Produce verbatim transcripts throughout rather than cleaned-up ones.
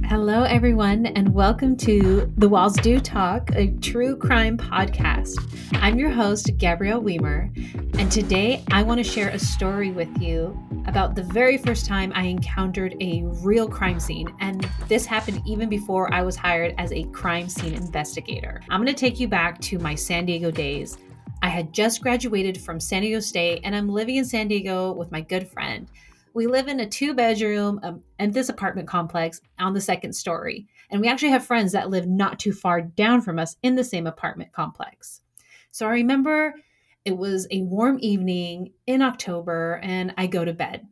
Hello, everyone, and welcome to The Walls Do Talk, a true crime podcast. I'm your host, Gabrielle Weimer, and today I want to share a story with you about the very first time I encountered a real crime scene, and this happened even before I was hired as a crime scene investigator. I'm going to take you back to my San Diego days. I had just graduated from San Diego State, and I'm living in San Diego with my good friend. We live in a two-bedroom um, and this apartment complex on the second story. And we actually have friends that live not too far down from us in the same apartment complex. So I remember it was a warm evening in October and I go to bed.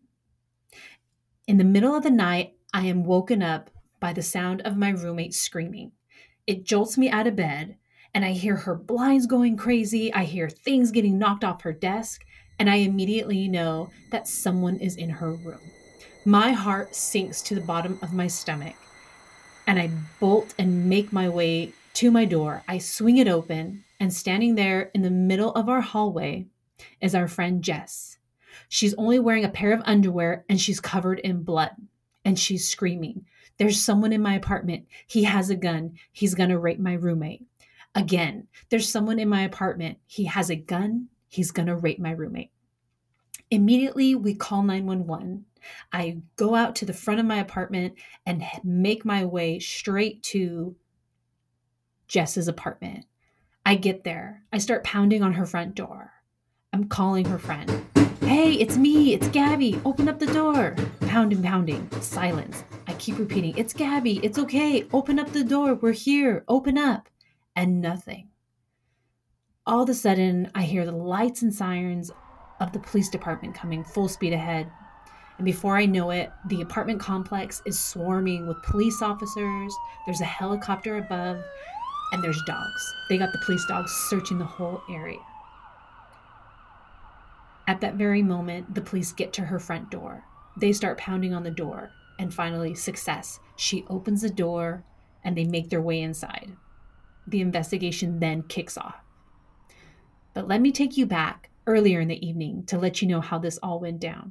In the middle of the night, I am woken up by the sound of my roommate screaming. It jolts me out of bed and I hear her blinds going crazy. I hear things getting knocked off her desk. And I immediately know that someone is in her room. My heart sinks to the bottom of my stomach, and I bolt and make my way to my door. I swing it open, and standing there in the middle of our hallway is our friend Jess. She's only wearing a pair of underwear, and she's covered in blood, and she's screaming, "There's someone in my apartment. He has a gun. He's gonna rape my roommate." Again, "There's someone in my apartment. He has a gun. He's going to rape my roommate." Immediately, we call nine one one. I go out to the front of my apartment and make my way straight to Jess's apartment. I get there. I start pounding on her front door. I'm calling her friend. "Hey, it's me. It's Gabby. Open up the door." Pounding, pounding. Silence. I keep repeating, "It's Gabby. It's okay. Open up the door. We're here. Open up." And nothing. All of a sudden, I hear the lights and sirens of the police department coming full speed ahead. And before I know it, the apartment complex is swarming with police officers. There's a helicopter above, and there's dogs. They got the police dogs searching the whole area. At that very moment, the police get to her front door. They start pounding on the door, and finally, success. She opens the door, and they make their way inside. The investigation then kicks off. But let me take you back earlier in the evening to let you know how this all went down.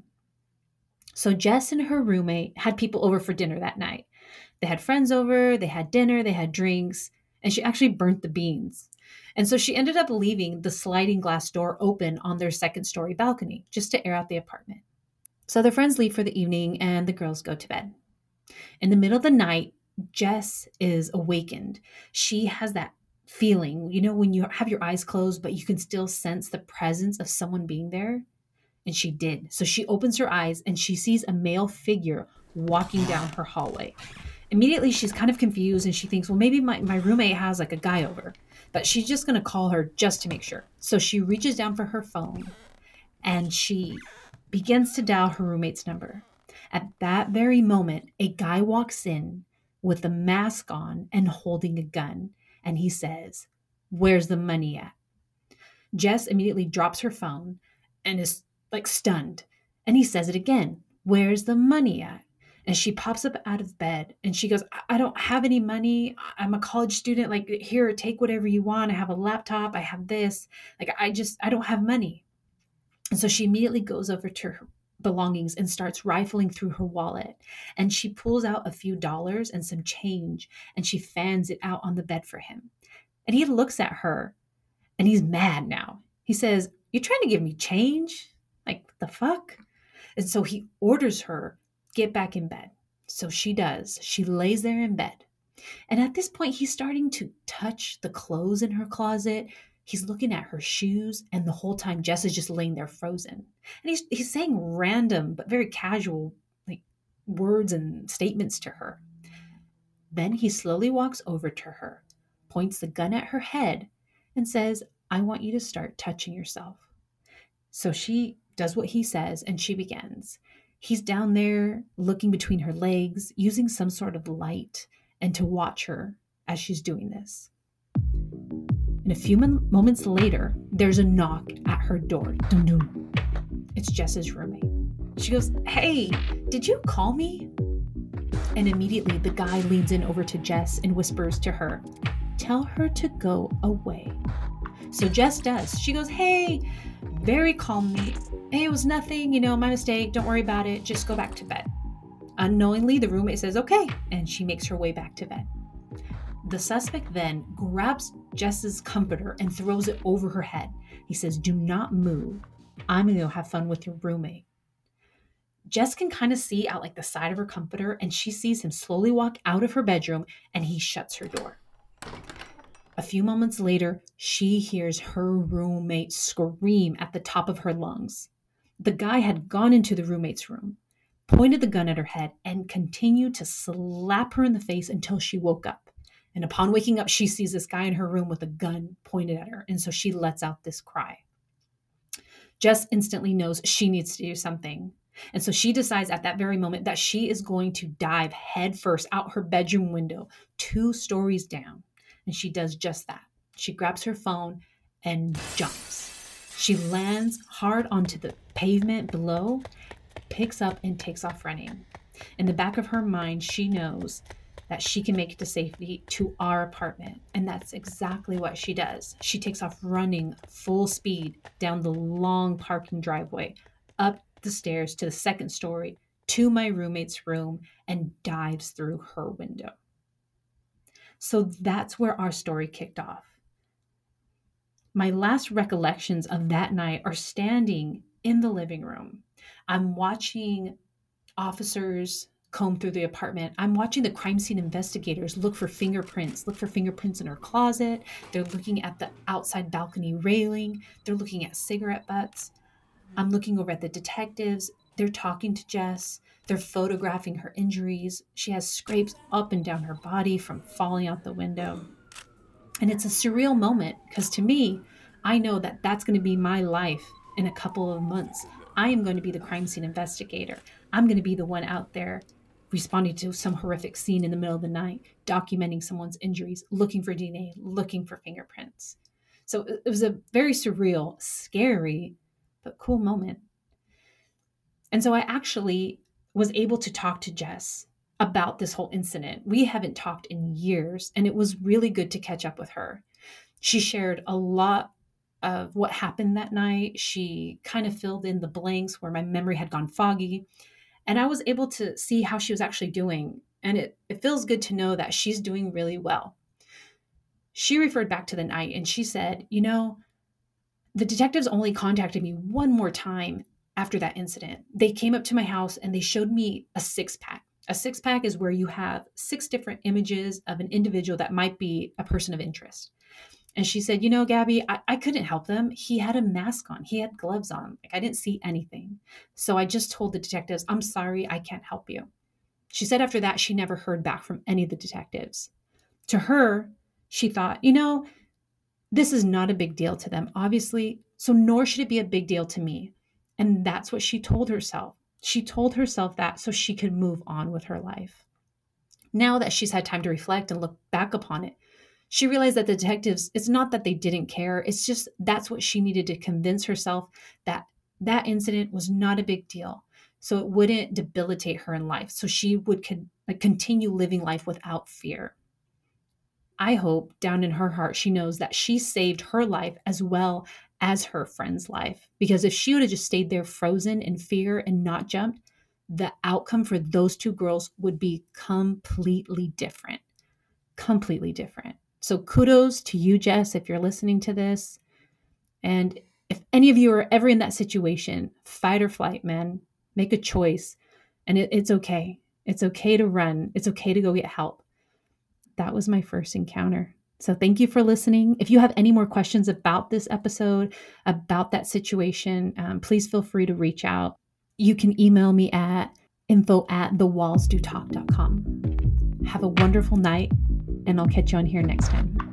So Jess and her roommate had people over for dinner that night. They had friends over, they had dinner, they had drinks, and she actually burnt the beans. And so she ended up leaving the sliding glass door open on their second story balcony just to air out the apartment. So the friends leave for the evening and the girls go to bed. In the middle of the night, Jess is awakened. She has that feeling, you know, when you have your eyes closed, but you can still sense the presence of someone being there. And she did. So she opens her eyes and she sees a male figure walking down her hallway. Immediately, she's kind of confused and she thinks, well, maybe my, my roommate has like a guy over, but she's just going to call her just to make sure. So she reaches down for her phone and she begins to dial her roommate's number. At that very moment, a guy walks in with a mask on and holding a gun. And he says, "Where's the money at?" Jess immediately drops her phone and is like stunned. And he says it again, "Where's the money at?" And she pops up out of bed and she goes, I, I don't have any money. I'm a college student. Like, here, take whatever you want. I have a laptop. I have this. Like, I just, I don't have money. And so she immediately goes over to her belongings and starts rifling through her wallet. And she pulls out a few dollars and some change and she fans it out on the bed for him. And he looks at her and he's mad now. He says, "You're trying to give me change? Like, what the fuck?" And so he orders her, "Get back in bed." So she does. She lays there in bed. And at this point, he's starting to touch the clothes in her closet. He's looking at her shoes, and the whole time Jess is just laying there frozen. And he's he's saying random but very casual like words and statements to her. Then he slowly walks over to her, points the gun at her head, and says, "I want you to start touching yourself." So she does what he says, and she begins. He's down there looking between her legs, using some sort of light, and to watch her as she's doing this. And a few moments later, there's a knock at her door. Dum dum. It's Jess's roommate. She goes, "Hey, did you call me?" And immediately the guy leans in over to Jess and whispers to her, "Tell her to go away." So Jess does. She goes, "Hey," very calmly, "Hey, it was nothing, you know, my mistake. Don't worry about it. Just go back to bed." Unknowingly, the roommate says, okay, and she makes her way back to bed. The suspect then grabs Jess's comforter and throws it over her head. He says, do not move. I'm going to go have fun with your roommate. Jess can kind of see out like the side of her comforter, and she sees him slowly walk out of her bedroom, and he shuts her door. A few moments later, she hears her roommate scream at the top of her lungs. The guy had gone into the roommate's room, pointed the gun at her head, and continued to slap her in the face until she woke up. And upon waking up, she sees this guy in her room with a gun pointed at her, and so she lets out this cry. Jess instantly knows she needs to do something. And so she decides at that very moment that she is going to dive headfirst out her bedroom window, two stories down. And she does just that. She grabs her phone and jumps. She lands hard onto the pavement below, picks up and takes off running. In the back of her mind, she knows that she can make it to safety to our apartment. And that's exactly what she does. She takes off running full speed down the long parking driveway, up the stairs to the second story, to my roommate's room, and dives through her window. So that's where our story kicked off. My last recollections of that night are standing in the living room. I'm watching officers comb through the apartment. I'm watching the crime scene investigators look for fingerprints, look for fingerprints in her closet. They're looking at the outside balcony railing. They're looking at cigarette butts. I'm looking over at the detectives. They're talking to Jess. They're photographing her injuries. She has scrapes up and down her body from falling out the window. And it's a surreal moment because to me, I know that that's going to be my life in a couple of months. I am going to be the crime scene investigator. I'm going to be the one out there responding to some horrific scene in the middle of the night, documenting someone's injuries, looking for D N A, looking for fingerprints. So it was a very surreal, scary, but cool moment. And so I actually was able to talk to Jess about this whole incident. We haven't talked in years, and it was really good to catch up with her. She shared a lot of what happened that night. She kind of filled in the blanks where my memory had gone foggy. And I was able to see how she was actually doing. And it, it feels good to know that she's doing really well. She referred back to the night and she said, you know, the detectives only contacted me one more time after that incident. They came up to my house and they showed me a six pack. A six pack is where you have six different images of an individual that might be a person of interest. And she said, you know, Gabby, I, I couldn't help them. He had a mask on. He had gloves on. Like I didn't see anything. So I just told the detectives, I'm sorry, I can't help you. She said after that, she never heard back from any of the detectives. To her, she thought, you know, this is not a big deal to them, obviously. So nor should it be a big deal to me. And that's what she told herself. She told herself that so she could move on with her life. Now that she's had time to reflect and look back upon it, she realized that the detectives, it's not that they didn't care. It's just that's what she needed to convince herself that that incident was not a big deal. So it wouldn't debilitate her in life. So she would con- like, continue living life without fear. I hope down in her heart, she knows that she saved her life as well as her friend's life. Because if she would have just stayed there frozen in fear and not jumped, the outcome for those two girls would be completely different. Completely different. So kudos to you, Jess, if you're listening to this. And if any of you are ever in that situation, fight or flight, man, make a choice. And it, it's okay. It's okay to run. It's okay to go get help. That was my first encounter. So thank you for listening. If you have any more questions about this episode, about that situation, um, please feel free to reach out. You can email me at info at the walls do talk dot com. Have a wonderful night, and I'll catch you on here next time.